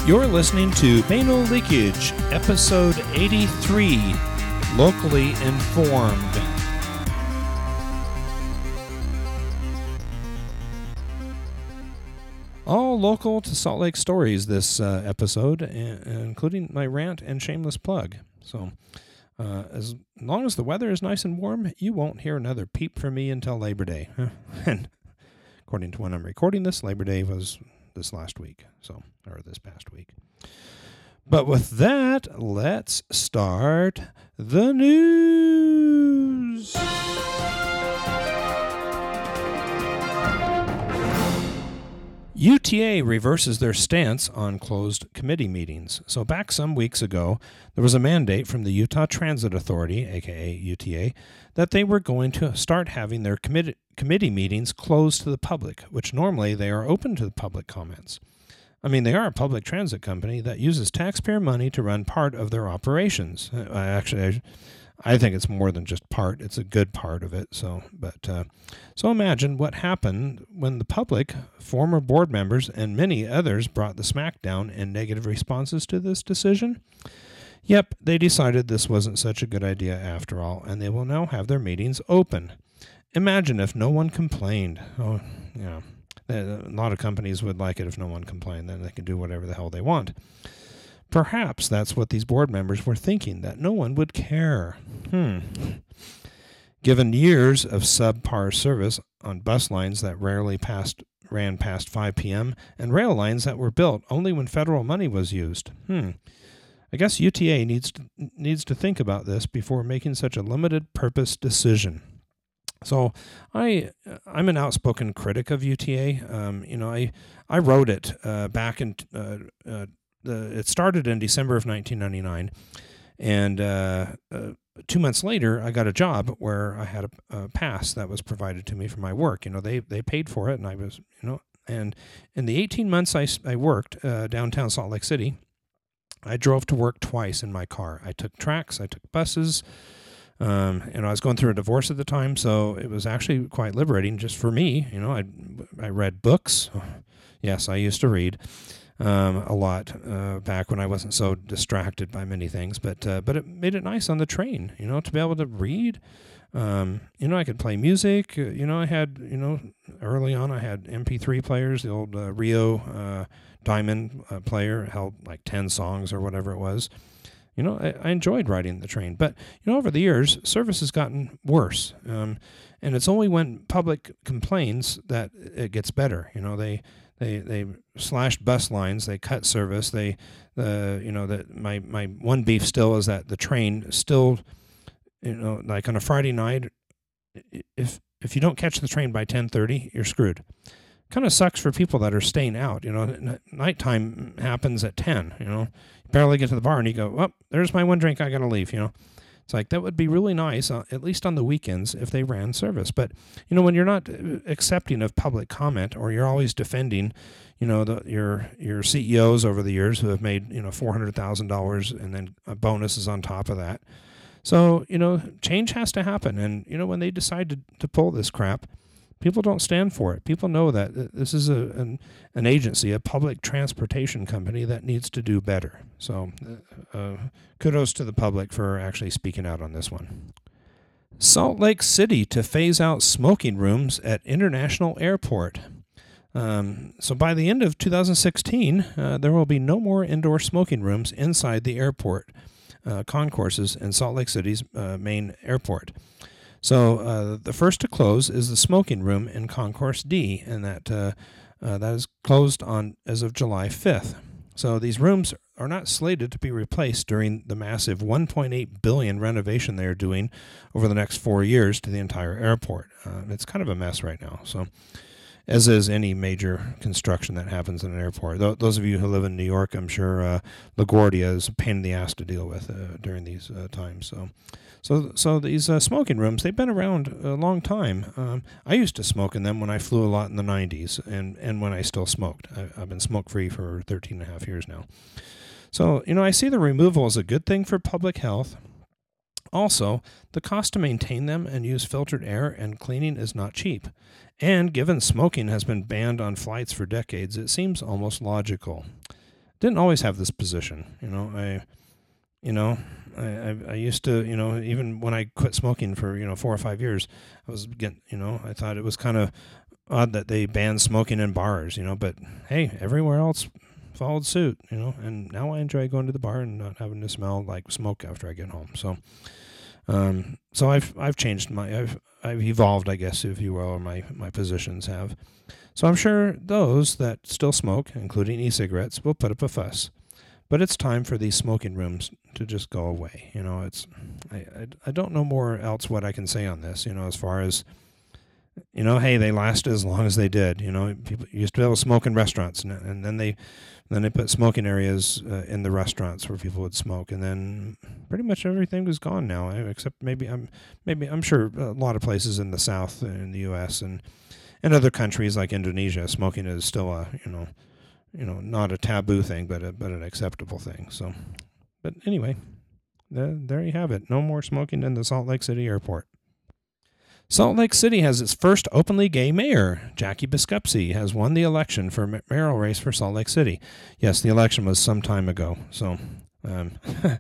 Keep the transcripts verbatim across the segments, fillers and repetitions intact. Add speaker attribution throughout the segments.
Speaker 1: You're listening to Banal Leakage, episode eighty-three, Locally Informed. All local to Salt Lake stories this uh, episode, uh, including my rant and shameless plug. So, uh, as long as the weather is nice and warm, you won't hear another peep from me until Labor Day. And according to when I'm recording this, Labor Day was this last week, so or this past week. But with that, let's start the news. U T A reverses their stance on closed committee meetings. So back some weeks ago, there was a mandate from the Utah Transit Authority, aka U T A, that they were going to start having their committee committee meetings closed to the public, which normally they are open to the public comments. I mean, they are a public transit company that uses taxpayer money to run part of their operations. I actually, I, I think it's more than just part. It's a good part of it. So, but uh, so imagine what happened when the public, former board members, and many others brought the smackdown and negative responses to this decision. Yep, they decided this wasn't such a good idea after all, and they will now have their meetings open. Imagine if no one complained. Oh, yeah. A lot of companies would like it if no one complained. Then they can do whatever the hell they want. Perhaps that's what these board members were thinking, that no one would care. Hmm. Given years of subpar service on bus lines that rarely passed, ran past five p.m. and rail lines that were built only when federal money was used. Hmm. I guess U T A needs to, needs to think about this before making such a limited purpose decision. So I, I'm an outspoken critic of U T A. Um, you know, I, I wrote it uh, back in, uh, uh, the, it started in December of nineteen ninety-nine. And uh, uh, two months later, I got a job where I had a, a pass that was provided to me for my work. You know, they, they paid for it, and I was, you know, and in the eighteen months I, I worked uh, downtown Salt Lake City, I drove to work twice in my car. I took tracks, I took buses. Um, and I was going through a divorce at the time, so it was actually quite liberating just for me. You know, I I read books. Yes, I used to read um, a lot uh, back when I wasn't so distracted by many things. But uh, but it made it nice on the train, you know, to be able to read. Um, you know, I could play music. Uh, you know, I had, you know, early on I had M P three players, the old uh, Rio uh, Diamond uh, player, held like ten songs or whatever it was. You know, I, I enjoyed riding the train, but, you know, over the years, service has gotten worse. Um, and it's only when public complains that it gets better. You know, they, they, they slashed bus lines, they cut service. They, uh, you know, that my, my one beef still is that the train still, you know, like on a Friday night, if, if you don't catch the train by ten thirty, you're screwed. Kind of sucks for people that are staying out. You know, nighttime happens at ten, you know, you barely get to the bar and you go, well, there's my one drink, I got to leave, you know. It's like, that would be really nice, uh, at least on the weekends, if they ran service. But, you know, when you're not accepting of public comment, or you're always defending, you know, the, your your C E Os over the years who have made, you know, four hundred thousand dollars and then bonuses on top of that. So, you know, change has to happen. And, you know, when they decide to, to pull this crap, people don't stand for it. People know that this is a an, an agency, a public transportation company that needs to do better. So uh, kudos to the public for actually speaking out on this one. Salt Lake City to phase out smoking rooms at International Airport. Um, so by the end of two thousand sixteen, uh, there will be no more indoor smoking rooms inside the airport uh, concourses in Salt Lake City's uh, main airport. So uh, the first to close is the smoking room in Concourse D, and that uh, uh, that is closed on as of July fifth. So these rooms are not slated to be replaced during the massive one point eight billion dollars renovation they are doing over the next four years to the entire airport. Uh, it's kind of a mess right now. So, as is any major construction that happens in an airport. Th- those of you who live in New York, I'm sure uh, LaGuardia is a pain in the ass to deal with uh, during these uh, times. So. So so these uh, smoking rooms, they've been around a long time. Um, I used to smoke in them when I flew a lot in the nineties and, and when I still smoked. I, I've been smoke-free for thirteen and a half years now. So, you know, I see the removal as a good thing for public health. Also, the cost to maintain them and use filtered air and cleaning is not cheap. And given smoking has been banned on flights for decades, it seems almost logical. didn't always have this position. You know, I, you know, I, I, I used to, you know, even when I quit smoking for, you know, four or five years, I was getting, you know, I thought it was kind of odd that they banned smoking in bars, you know, but hey, everywhere else followed suit, you know, and now I enjoy going to the bar and not having to smell like smoke after I get home. So, um, so I've, I've changed my, I've, I've evolved, I guess, if you will, or my, my positions have. So I'm sure those that still smoke, including e-cigarettes, will put up a fuss. But it's time for these smoking rooms to just go away. You know, it's I, I, I don't know more else what I can say on this, you know, as far as, you know, hey, they lasted as long as they did. You know, people used to be able to smoke in restaurants, and, and then they then they put smoking areas uh, in the restaurants where people would smoke, and then pretty much everything was gone now, except maybe I'm maybe I'm sure a lot of places in the South in the U S and and other countries like Indonesia, smoking is still a you know you know not a taboo thing, but a, but an acceptable thing. So, but anyway, there there you have it. No more smoking in the Salt Lake City airport. Salt Lake City has its first openly gay mayor. Jackie Biskupski has won the election for mayoral race for Salt Lake City. Yes, the election was some time ago, so um,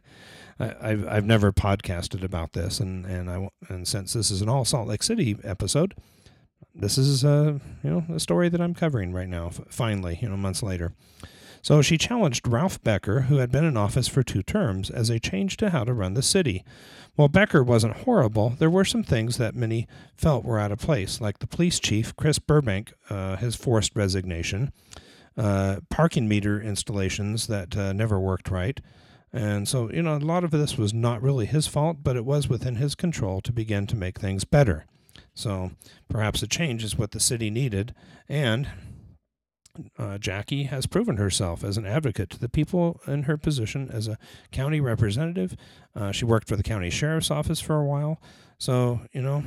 Speaker 1: I, I've I've never podcasted about this, and and I and since this is an all Salt Lake City episode, this is uh you know a story that I'm covering right now. Finally, you know, months later. So she challenged Ralph Becker, who had been in office for two terms, as a change to how to run the city. While Becker wasn't horrible, there were some things that many felt were out of place, like the police chief, Chris Burbank, uh, his forced resignation, uh, parking meter installations that uh, never worked right. And so, you know, a lot of this was not really his fault, but it was within his control to begin to make things better. So perhaps a change is what the city needed, and Uh, Jackie has proven herself as an advocate to the people in her position as a county representative. Uh, she worked for the county sheriff's office for a while. So, you know,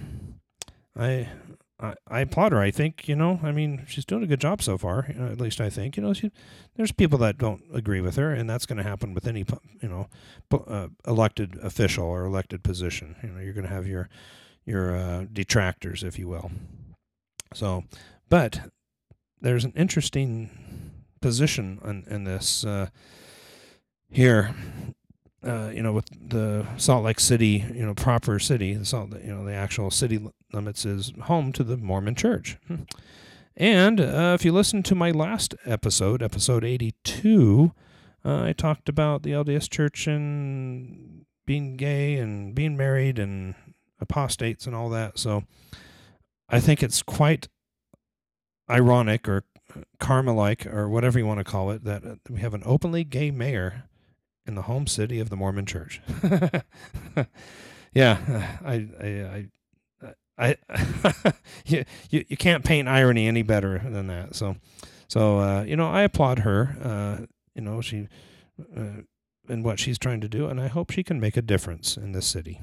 Speaker 1: I, I I applaud her. I think, you know, I mean, she's doing a good job so far, you know, at least I think. You know, she, there's people that don't agree with her, and that's going to happen with any, you know, uh, elected official or elected position. You know, you're going to have your, your uh, detractors, if you will. So, but there's an interesting position in, in this uh, here, uh, you know, with the Salt Lake City, you know, proper city, the Salt, you know, the actual city limits is home to the Mormon Church. And uh, if you listen to my last episode, episode eighty-two, uh, I talked about the L D S Church and being gay and being married and apostates and all that. So I think it's quite ironic or karma-like or whatever you want to call it that we have an openly gay mayor in the home city of the Mormon Church. Yeah, I, I, I, I you, you, you can't paint irony any better than that. So, so uh, you know, I applaud her. Uh, you know, she uh, in what she's trying to do, and I hope she can make a difference in this city.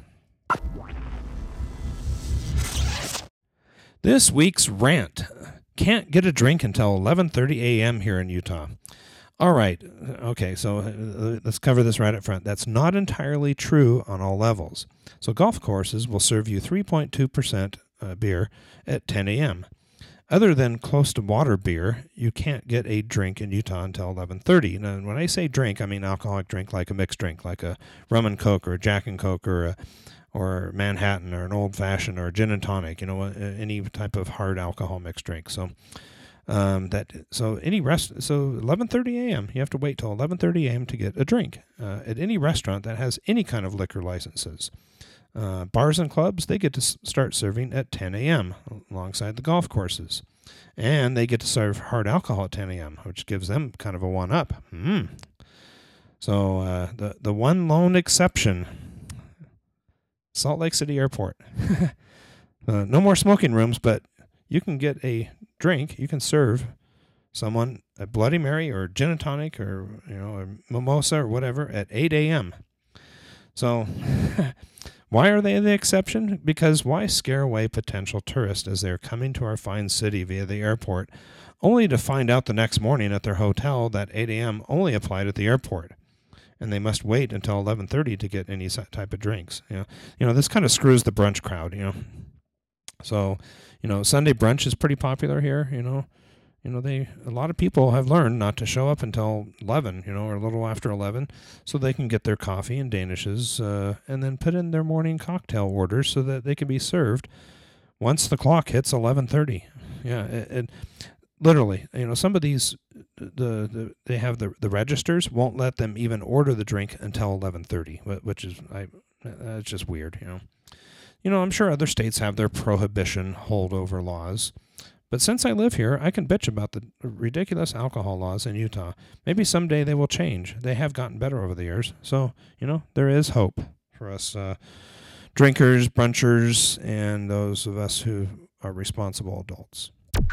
Speaker 1: This week's rant. Can't get a drink until eleven thirty a.m. here in Utah. All right. Okay, so uh, let's cover this right up front. That's not entirely true on all levels. So golf courses will serve you three point two percent uh, beer at ten a.m. Other than close to water beer, you can't get a drink in Utah until eleven thirty. Now, when I say drink, I mean alcoholic drink, like a mixed drink, like a rum and Coke or a Jack and Coke or a or Manhattan or an old fashioned or a gin and tonic, you know, any type of hard alcohol mixed drink. So um, that so any rest so eleven thirty a.m. you have to wait till eleven thirty a.m. to get a drink uh, at any restaurant that has any kind of liquor licenses. Uh, bars and clubs, they get to s- start serving at ten a.m. alongside the golf courses, and they get to serve hard alcohol at ten a.m., which gives them kind of a one up. Mm. So uh, the the one lone exception. Salt Lake City Airport. uh, no more smoking rooms, but you can get a drink. You can serve someone a Bloody Mary or gin and tonic or, you know, a mimosa or whatever at eight a.m. So why are they the exception? Because why scare away potential tourists as they're coming to our fine city via the airport, only to find out the next morning at their hotel that eight a.m. only applied at the airport? And they must wait until eleven thirty to get any type of drinks. You know, you know, this kind of screws the brunch crowd, you know. So, you know, Sunday brunch is pretty popular here, you know. you know, they a lot of people have learned not to show up until eleven, you know, or a little after eleven, so they can get their coffee and danishes uh, and then put in their morning cocktail orders so that they can be served once the clock hits eleven thirty. Yeah, and literally, you know, some of these, the, the they have the the registers won't let them even order the drink until eleven thirty, which is I uh, it's just weird, you know. You know, I'm sure other states have their prohibition holdover laws. But since I live here, I can bitch about the ridiculous alcohol laws in Utah. Maybe someday they will change. They have gotten better over the years. So, you know, there is hope for us uh, drinkers, brunchers, and those of us who are responsible adults.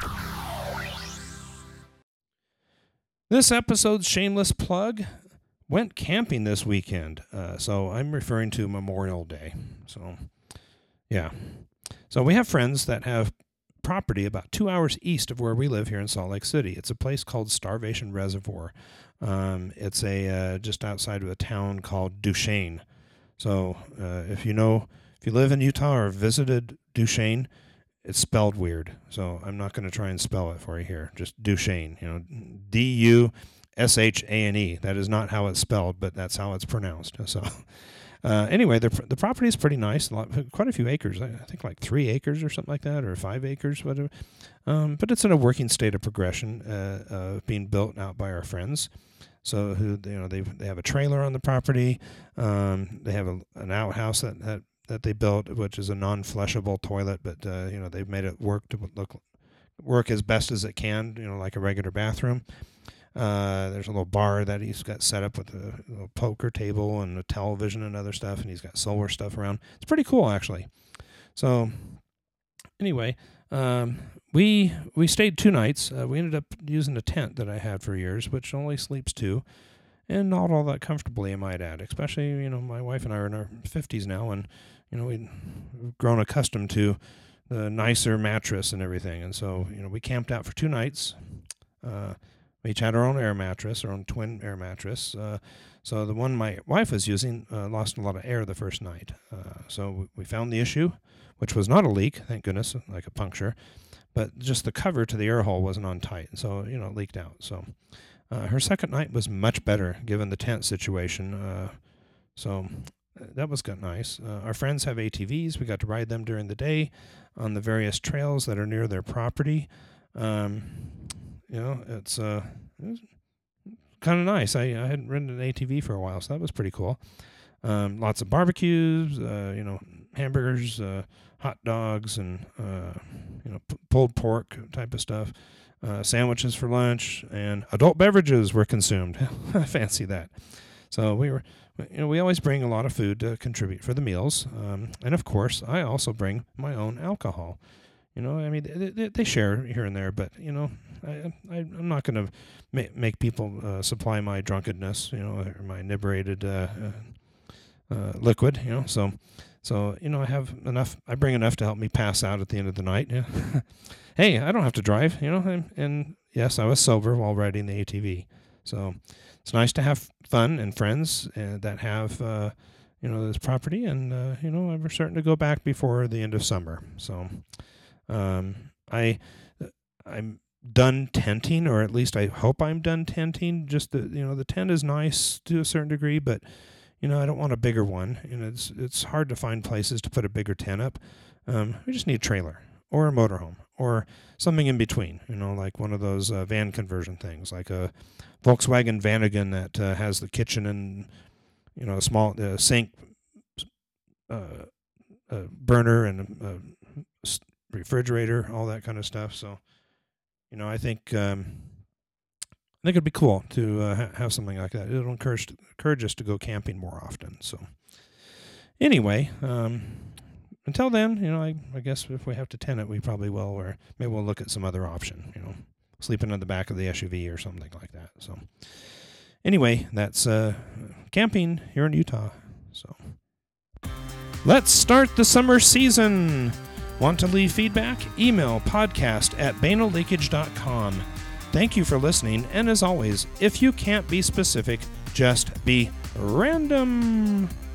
Speaker 1: This episode's shameless plug went camping this weekend. Uh, so I'm referring to Memorial Day. So, yeah. So we have friends that have property about two hours east of where we live here in Salt Lake City. It's a place called Starvation Reservoir. Um, it's a uh, just outside of a town called Duchesne. So uh, if you know, if you live in Utah or visited Duchesne, it's spelled weird. So I'm not going to try and spell it for you here. Just Duchesne, you know, D U S H A N E. That is not how it's spelled, but that's how it's pronounced. So. Uh, anyway, the the property is pretty nice. A lot, quite a few acres. I think like three acres or something like that, or five acres, whatever. Um, but it's in a working state of progression, uh, uh, being built out by our friends. So who you know they they have a trailer on the property. Um, they have a, an outhouse that, that that they built, which is a non-flushable toilet, but uh, you know they've made it work to look work as best as it can. You know, like a regular bathroom. Uh, there's a little bar that he's got set up with a little poker table and a television and other stuff, and he's got solar stuff around. It's pretty cool, actually. So, anyway, um, we we stayed two nights. Uh, we ended up using a tent that I had for years, which only sleeps two, and not all that comfortably, I might add. Especially, you know, my wife and I are in our fifties now, and you know we've grown accustomed to the nicer mattress and everything, and so you know we camped out for two nights. Uh, We each had our own air mattress, our own twin air mattress. Uh, so the one my wife was using uh, lost a lot of air the first night. Uh, so we found the issue, which was not a leak, thank goodness, like a puncture, but just the cover to the air hole wasn't on tight. So, you know, it leaked out. So uh, her second night was much better given the tent situation. Uh, so that was good, nice. Uh, our friends have A T Vs. We got to ride them during the day on the various trails that are near their property. Um, You know, it's uh, it kind of nice. I, I hadn't ridden an A T V for a while, so that was pretty cool. Um, lots of barbecues, uh, you know, hamburgers, uh, hot dogs, and, uh, you know, p- pulled pork type of stuff. Uh, sandwiches for lunch, and adult beverages were consumed. I fancy that. So we were, you know, we always bring a lot of food to contribute for the meals. Um, and, of course, I also bring my own alcohol. You know, I mean, they, they, they share here and there, but, you know, I, I, I'm not going to ma- make people uh, supply my drunkenness, you know, or my inebriated uh, uh, uh, liquid, you know. So, so you know, I have enough, I bring enough to help me pass out at the end of the night. Yeah. Hey, I don't have to drive, you know, and, and yes, I was sober while riding the A T V. So it's nice to have fun and friends uh, that have, uh, you know, this property. And, uh, you know, we're starting to go back before the end of summer. So um, I, I'm done tenting, or at least I hope I'm done tenting. Just the, you know, the tent is nice to a certain degree, but, you know, I don't want a bigger one. You know, it's, it's hard to find places to put a bigger tent up. Um, we just need a trailer or a motorhome or something in between, you know, like one of those uh, van conversion things, like a Volkswagen Vanagon that uh, has the kitchen and, you know, a small uh, sink, uh, uh, burner and a, a refrigerator, all that kind of stuff. So, you know, I think um, I think it'd be cool to uh, ha- have something like that. It'll encourage encourage us to go camping more often. So, anyway, um, until then, you know, I, I guess if we have to tent it, we probably will, or maybe we'll look at some other option. You know, sleeping in the back of the S U V or something like that. So, anyway, that's uh, camping here in Utah. So, let's start the summer season. Want to leave feedback? Email podcast at banal leakage dot com. Thank you for listening, and as always, if you can't be specific, just be random.